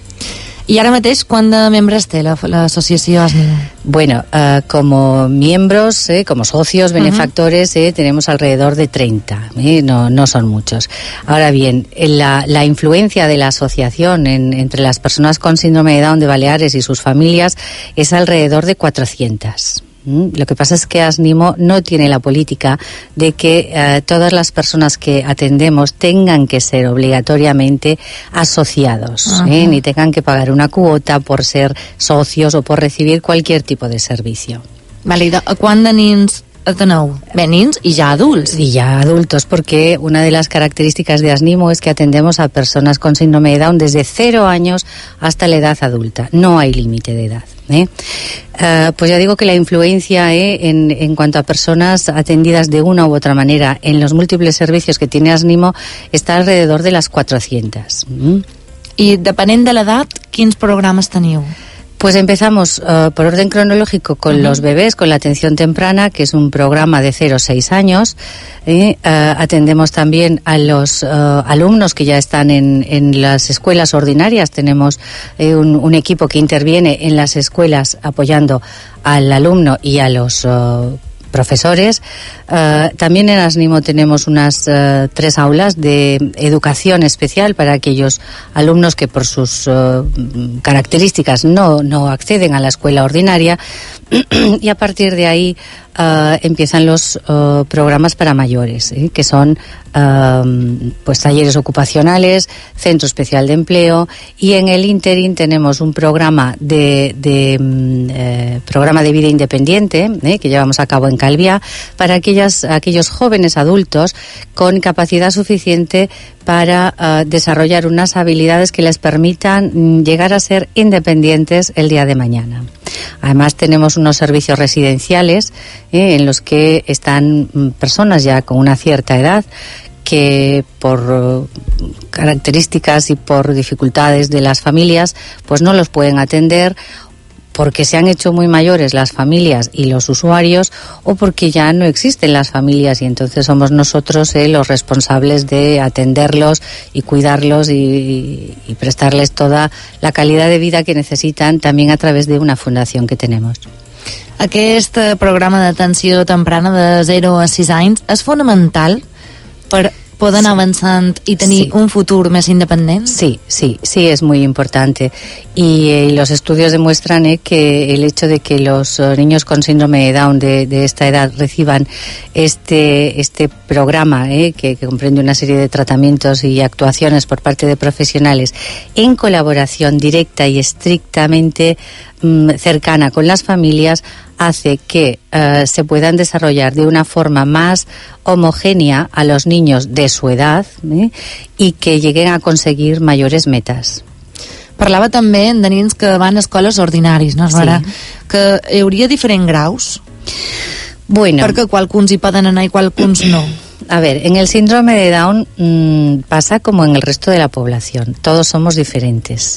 I ara mateix, quant de membres té l'associació ASNIMO?
Bueno, uh, como miembros, eh, como socios, benefactores, eh, tenemos alrededor de treinta, eh, no, no son muchos. Ahora bien, la, la influencia de la asociación en, entre las personas con síndrome de Down de Baleares y sus familias es alrededor de cuatrocientas. Lo que pasa es que ASNIMO no tiene la política de que eh, todas las personas que atendemos tengan que ser obligatoriamente asociados, eh, ni tengan que pagar una cuota por ser socios o por recibir cualquier tipo de servicio.
Vale, i quant de nens ateneu? Bé, nens y ya adultos.
Y ya adultos, porque una de las características de ASNIMO es que atendemos a personas con síndrome de Down desde cero años hasta la edad adulta. No hay límite de edad. ¿Eh? Uh, pues ya digo que la influencia eh, en, en cuanto a personas atendidas de una u otra manera en los múltiples servicios que tiene ASNIMO está alrededor de las cuatrocientas. ¿Mm?
I depenent de l'edat, quins programes teniu?
Pues empezamos uh, por orden cronológico con uh-huh. los bebés, con la atención temprana, que es un programa de cero a seis años. Eh, uh, atendemos también a los uh, alumnos que ya están en, en las escuelas ordinarias. Tenemos eh, un, un equipo que interviene en las escuelas apoyando al alumno y a los uh, profesores. Uh, también en Asnimo tenemos unas uh, tres aulas de educación especial para aquellos alumnos que por sus uh, características no, no acceden a la escuela ordinaria, y a partir de ahí uh, empiezan los uh, programas para mayores, ¿eh? que son uh, pues talleres ocupacionales, centro especial de empleo, y en el ínterin tenemos un programa de, de eh, programa de vida independiente ¿eh? que llevamos a cabo en Calviá para aquellas, aquellos jóvenes adultos con capacidad suficiente para uh, desarrollar unas habilidades que les permitan mm, llegar a ser independientes el día de mañana. Además tenemos unos servicios residenciales eh, en los que están mm, personas ya con una cierta edad que por uh, características y por dificultades de las familias pues no los pueden atender, porque se han hecho muy mayores las familias y los usuarios, o porque ya no existen las familias y entonces somos nosotros eh, los responsables de atenderlos y cuidarlos y, y prestarles toda la calidad de vida que necesitan, también a través de una fundación que tenemos.
Aquest programa d'atenció temprana de zero a sis anys és fonamental per poder anar avançant y tenir sí. un futur más independiente.
Sí, sí, sí, es muy importante. Y eh, los estudios demuestran eh, que el hecho de que los uh, niños con síndrome de Down de, de esta edad reciban este, este programa eh, que, que comprende una serie de tratamientos y actuaciones por parte de profesionales en colaboración directa y estrictamente mm, cercana con las familias, hace que uh, se puedan desarrollar de una forma más homogénea a los niños de su edad eh, y que lleguen a conseguir mayores metas.
Parlava també de nens que van a escoles ordinaris, no? Sí. Que hi hauria diferents graus?
Bueno.
Perquè qualcuns hi poden anar i qualcuns no.
A ver, en el síndrome de Down mmm, pasa como en el resto de la población. Todos somos diferentes.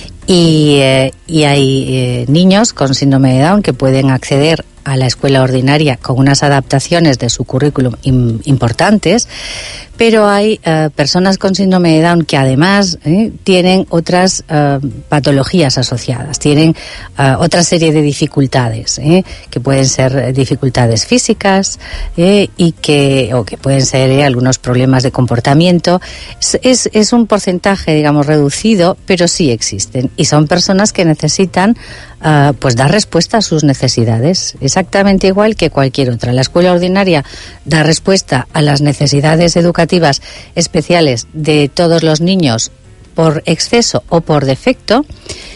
Y, eh, y hay eh, niños con síndrome de Down que pueden acceder a la escuela ordinaria con unas adaptaciones de su currículum im, importantes, pero hay uh, personas con síndrome de Down que además eh, tienen otras uh, patologías asociadas, tienen uh, otra serie de dificultades, eh, que pueden ser dificultades físicas eh, y que o que pueden ser eh, algunos problemas de comportamiento. Es, es, es un porcentaje, digamos, reducido, pero sí existen, y son personas que necesitan Uh, pues dar respuesta a sus necesidades, exactamente igual que cualquier otra. La escuela ordinaria da respuesta a las necesidades educativas especiales de todos los niños por exceso o por defecto,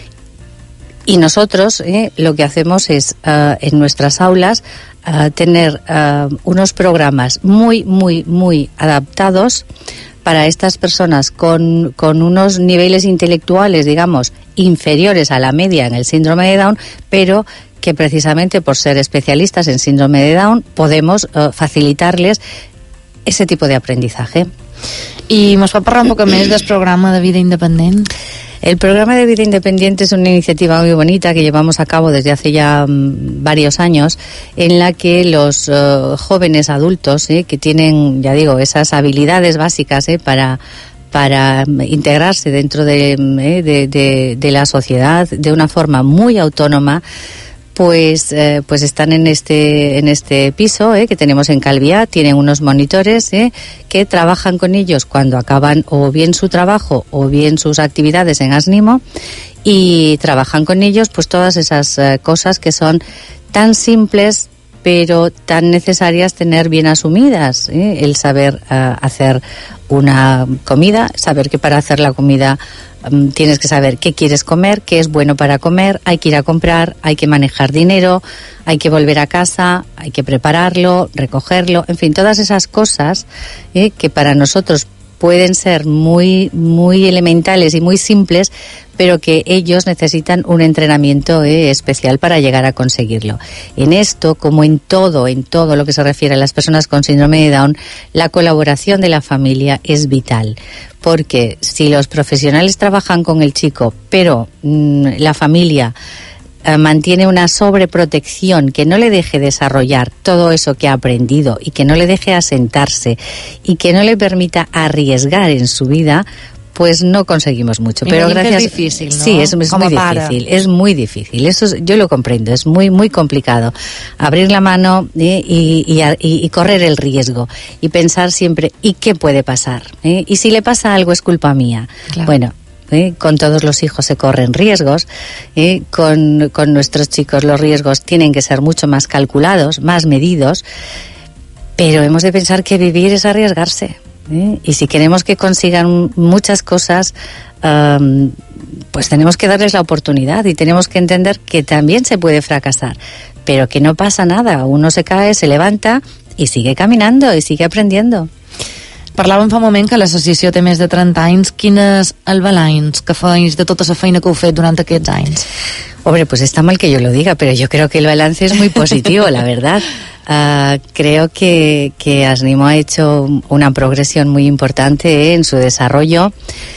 y nosotros eh, lo que hacemos es uh, en nuestras aulas uh, tener uh, unos programas muy, muy, muy adaptados para estas personas con, con unos niveles intelectuales, digamos, inferiores a la media en el síndrome de Down, pero que precisamente por ser especialistas en síndrome de Down podemos uh, facilitarles ese tipo de aprendizaje.
I mos pot parlar un poc més del programa de vida independent?
El programa de vida independiente es una iniciativa muy bonita que llevamos a cabo desde hace ya um, varios años, en la que los uh, jóvenes adultos eh, que tienen, ya digo, esas habilidades básicas eh, para para integrarse dentro de, eh, de, de, de la sociedad de una forma muy autónoma, pues eh, pues están en este en este piso eh, que tenemos en Calviá. Tienen unos monitores eh, que trabajan con ellos cuando acaban o bien su trabajo o bien sus actividades en Asnimo, y trabajan con ellos pues todas esas eh, cosas que son tan simples pero tan necesarias tener bien asumidas, ¿eh? El saber uh, hacer una comida, saber que para hacer la comida um, tienes que saber qué quieres comer, qué es bueno para comer, hay que ir a comprar, hay que manejar dinero, hay que volver a casa, hay que prepararlo, recogerlo, en fin, todas esas cosas ¿eh? que para nosotros pueden ser muy, muy elementales y muy simples, pero que ellos necesitan un entrenamiento eh, especial para llegar a conseguirlo. En esto, como en todo, en todo lo que se refiere a las personas con síndrome de Down, la colaboración de la familia es vital, porque si los profesionales trabajan con el chico, pero mmm, la familia mantiene una sobreprotección que no le deje desarrollar todo eso que ha aprendido y que no le deje asentarse y que no le permita arriesgar en su vida, pues no conseguimos mucho.
Me
Pero
imagino que
gracias.
es difícil, ¿no?
Sí, es, es
Como
muy
para.
difícil, es muy difícil. Eso es- yo lo comprendo, es muy muy complicado. Abrir la mano ¿eh? y, y, a- y- y correr el riesgo y pensar siempre, ¿y qué puede pasar? ¿Eh? Y si le pasa algo es culpa mía.
Claro.
Bueno. ¿eh? Con todos los hijos se corren riesgos, ¿eh? con, con nuestros chicos los riesgos tienen que ser mucho más calculados, más medidos, pero hemos de pensar que vivir es arriesgarse. ¿eh? Y si queremos que consigan muchas cosas, um, pues tenemos que darles la oportunidad y tenemos que entender que también se puede fracasar, pero que no pasa nada. Uno se cae, se levanta y sigue caminando y sigue aprendiendo.
Parlàvem fa un moment que l'associació té més de trenta anys. Quin és el balanç que feis de tota la feina que heu fet durant aquests anys?
Hombre, pues está mal que yo lo diga, pero yo creo que el balance es muy positivo, la verdad. Uh, creo que, que Asnimo ha hecho una progresión muy importante eh, en su desarrollo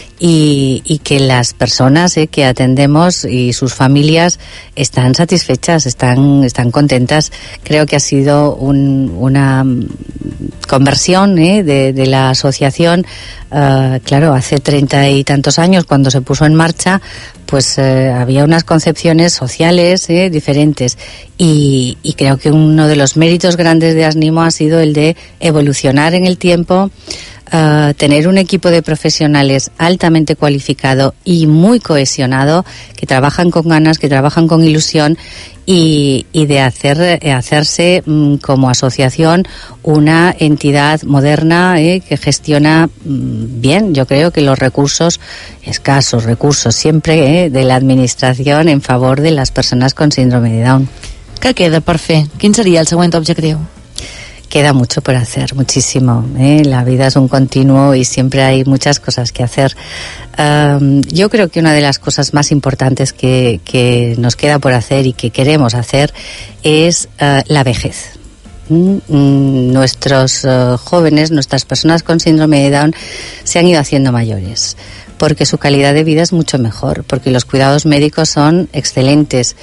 y, y que las personas eh, que atendemos y sus familias están satisfechas, están, están contentas. Creo que ha sido un, una conversión eh, de, de la asociación. Uh, claro, hace treinta y tantos años, cuando se puso en marcha, pues eh, había unas concepciones sociales eh, diferentes y, y creo que uno de los méritos grandes de Asnimo ha sido el de evolucionar en el tiempo, uh, tener un equipo de profesionales altamente cualificado y muy cohesionado, que trabajan con ganas, que trabajan con ilusión y, y de hacer eh, hacerse mm, como asociación una entidad moderna eh, que gestiona mm, bien, yo creo que los recursos, escasos recursos siempre eh, de la administración en favor de las personas con síndrome de Down.
Què queda per fer? Quin seria el següent objectiu?
Queda mucho por hacer, muchísimo. ¿eh? La vida es un continuo y siempre hay muchas cosas que hacer. Um, yo creo que una de las cosas más importantes que, que nos queda por hacer y que queremos hacer es uh, la vejez. Mm, mm, Nuestros uh, jóvenes, nuestras personas con síndrome de Down se han ido haciendo mayores porque su calidad de vida es mucho mejor, porque los cuidados médicos son excelentes.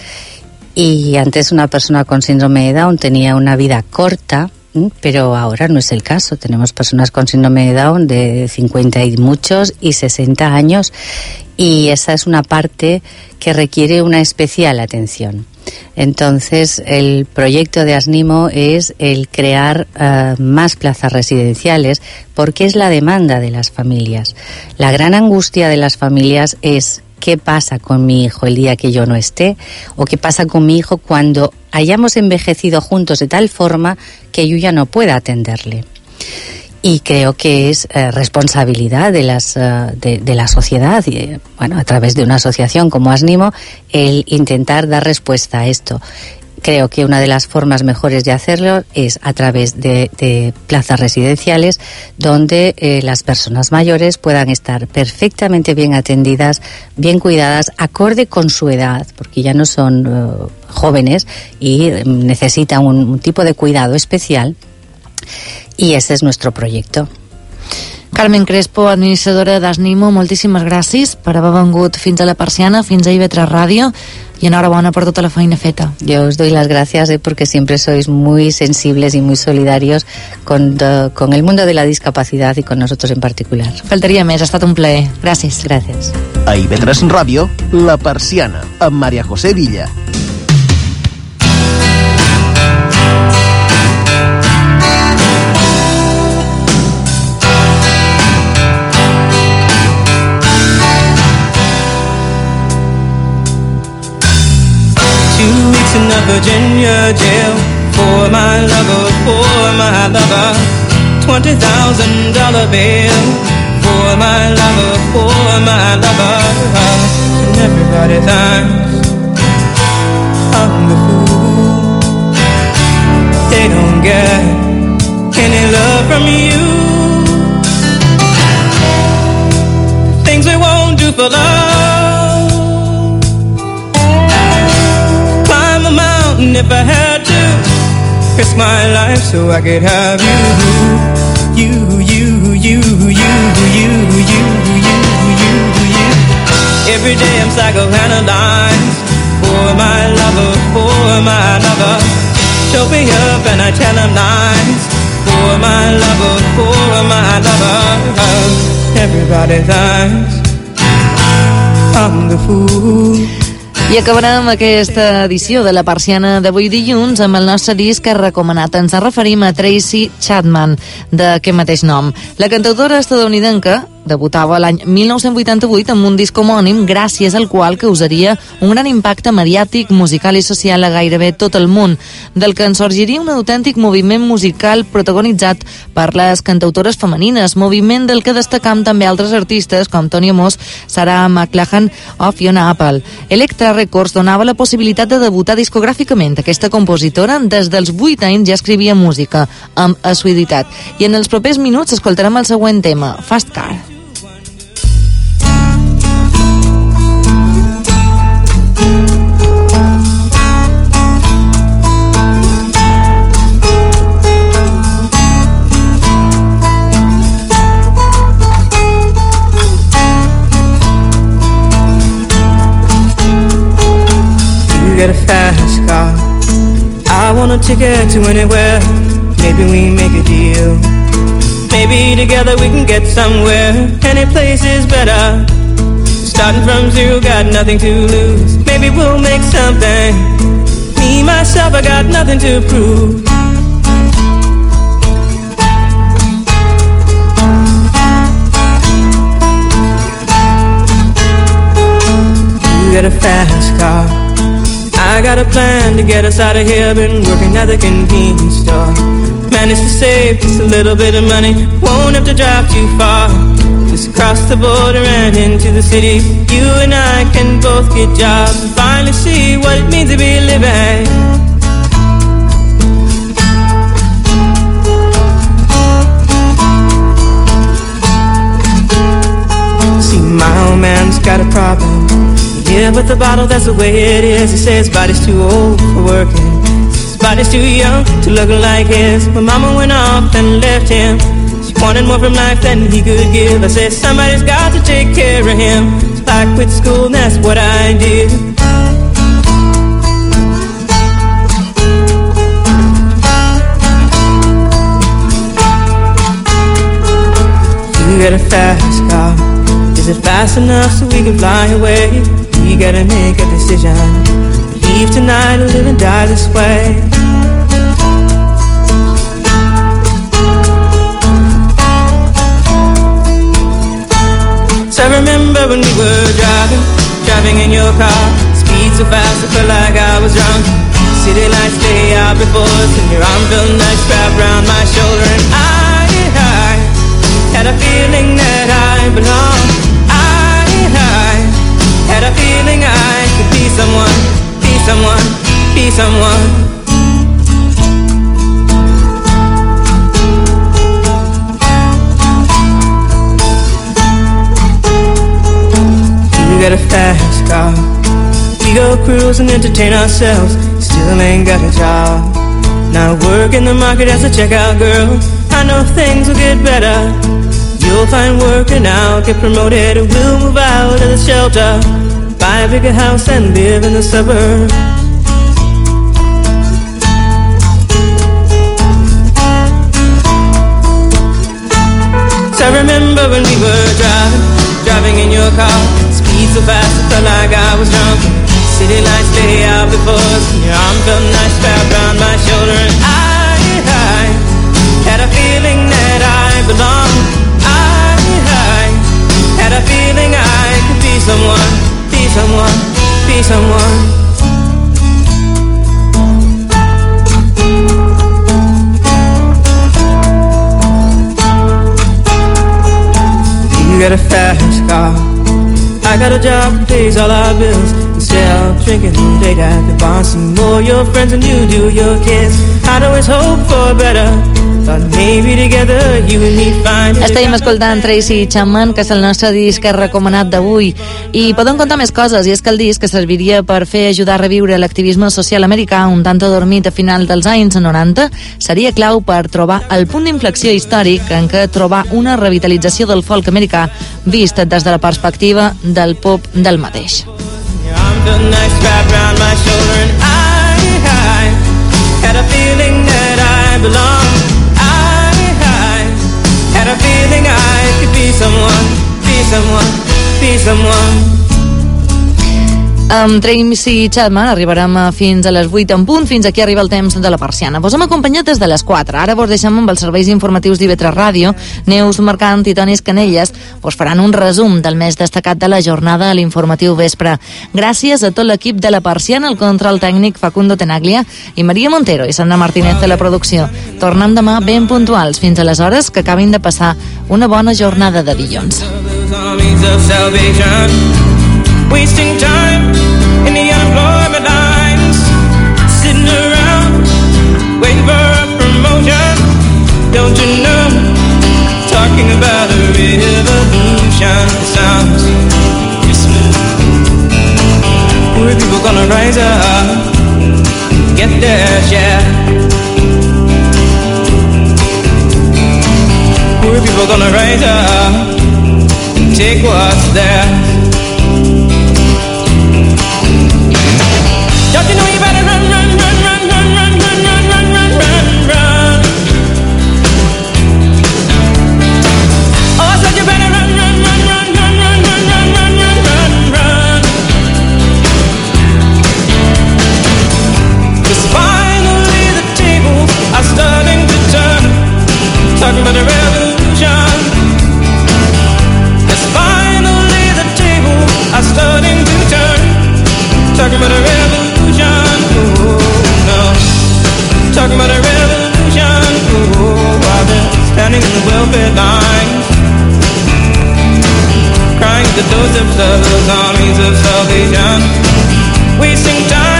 Y antes una persona con síndrome de Down tenía una vida corta, pero ahora no es el caso. Tenemos personas con síndrome de Down de cincuenta y muchos y sesenta años y esa es una parte que requiere una especial atención. Entonces, el proyecto de Asnimo es el crear uh, más plazas residenciales porque es la demanda de las familias. La gran angustia de las familias es ¿qué pasa con mi hijo el día que yo no esté? ¿O qué pasa con mi hijo cuando hayamos envejecido juntos de tal forma que yo ya no pueda atenderle? Y creo que es eh, responsabilidad de, las, uh, de, de la sociedad, y, eh, bueno, a través de una asociación como Asnimo, el intentar dar respuesta a esto. Creo que una de las formas mejores de hacerlo es a través de, de plazas residenciales donde eh, las personas mayores puedan estar perfectamente bien atendidas, bien cuidadas, acorde con su edad, porque ya no son uh, jóvenes y necesitan un, un tipo de cuidado especial y ese es nuestro proyecto.
Carmen Crespo, administradora d'Asnimo, moltíssimes gràcies per haver vengut fins a la Persiana, fins a I V tres Ràdio, y enhorabuena por toda la feina feta.
Yo os doy las gracias eh, porque siempre sois muy sensibles y muy solidarios con, de, con el mundo de la discapacidad y con nosotros en particular.
Faltaria més, ha estat un plaer. Gràcies.
Gràcies.
A I V tres Ràdio, La Persiana, amb Maria José Villa.
Two weeks in a Virginia jail for my lover, for my lover. Twenty thousand dollar bail for my lover, for my lover. And everybody thinks I'm the fool. They don't get any love from you. Things we won't do for love. If I had to risk my life so I could have you, you, you, you, you, you, you, you, you, you. Every day I'm psychoanalyzed for my lover, for my lover. Choke me up and I tell him lies for my lover, for my lover. Everybody thinks I'm the fool.
I acabarem aquesta edició de la Persiana d'avui dilluns amb el nostre disc recomanat. Ens referim a Tracy Chapman, d'aquest mateix nom. La cantautora estadounidenca debutava l'any mil nou-cents vuitanta-vuit amb un disc homònim, gràcies al qual causaria un gran impacte mediàtic, musical i social a gairebé tot el món, del que en sorgiria un autèntic moviment musical protagonitzat per les cantautores femenines, moviment del que destacam també altres artistes com Toni Amos, Sarah McLachlan o Fiona Apple. Elektra Records donava la possibilitat de debutar discogràficament. Aquesta compositora des dels vuit anys ja escrivia música amb assiduïtat. I en els propers minuts escoltarem el següent tema, Fast Car.
Get a fast car, I want a ticket to anywhere. Maybe we make a deal. Maybe together we can get somewhere. Any place is better. Starting from zero, got nothing to lose. Maybe we'll make something. Me, myself, I got nothing to prove. You get a fast car, I got a plan to get us out of here. Been working at the convenience store. Managed to save just a little bit of money. Won't have to drive too far. Just cross the border and into the city. You and I can both get jobs and finally see what it means to be living. See, my old man's got a problem. Yeah, with the bottle, that's the way it is. He says his body's too old for working. His body's too young to look like his. My mama went off and left him. She wanted more from life than he could give. I said, somebody's got to take care of him. So I quit school and that's what I did. You get a fast car. Is it fast enough so we can fly away? We gotta make a decision. Leave tonight or live and die this way. So I remember when we were driving, driving in your car. Speed so fast I felt like I was drunk. City lights lay out before us, and your arm felt nice wrapped around my shoulder. And I, I had a feeling that I belonged. Had a feeling I could be someone, be someone, be someone. You got a fast car. We go cruise and entertain ourselves. Still ain't got a job. Now work in the market as a checkout girl. I know things will get better. You'll find work and I'll get promoted. We'll move out of the shelter, buy a bigger house and live in the suburbs. So I remember when we were driving, driving in your car. Speed so fast I felt like I was drunk. City lights lay out before us, and your arm felt nice wrapped around my shoulder. And I, I had a feeling that I belonged. Had a feeling I could be someone, be someone, be someone. You got a fast car, I got a job that pays all our bills. Instead of drinking late at the bar, some more your friends and you do your kids. I'd always hope for better.
Estem escoltant Tracy Chapman, que és el nostre disc recomanat d'avui, i podem contar més coses, i és que el disc que serviria per fer ajudar a reviure l'activisme social americà un tant adormit a final dels anys noranta seria clau per trobar el punt d'inflexió històric en què trobar una revitalització del folk americà vist des de la perspectiva del pop del mateix.
Had a feeling that I belong. I, someone, be someone.
Amb Tracy Chapman arribarem fins a les vuit en punt. Fins aquí arriba el temps de la persiana. Vos hem acompanyat des de les quatre. Ara vos deixem amb els serveis informatius d'I V tres Ràdio. Neus Mercant i Toni Canelles vos faran un resum del més destacat de la jornada a l'informatiu vespre. Gràcies a tot l'equip de la persiana, el control tècnic Facundo Tenaglia i Maria Montero i Sandra Martínez de la producció. Tornem demà ben puntuals. Fins aleshores, que acabin de passar una bona jornada de dilluns.
Wasting time in the unemployment lines, sitting around waiting for a promotion. Don't you know, talking about a revolution sounds smooth. Poor people gonna rise up, get their share. Poor people gonna rise up, take what's theirs. Don't you know you better run, run, run, run, run, run, run, run, run, run, run, run. Oh, I said you better run, run, run, run, run, run, run, run, run, run, run, run. 'Cause finally the tables are starting to turn, talking about a revolution. 'Cause finally the tables are starting to turn, talking about a revolution. Talking about a revolution, oh, while they're standing in the welfare lines, crying at the doorsteps of those armies of salvation, wasting time.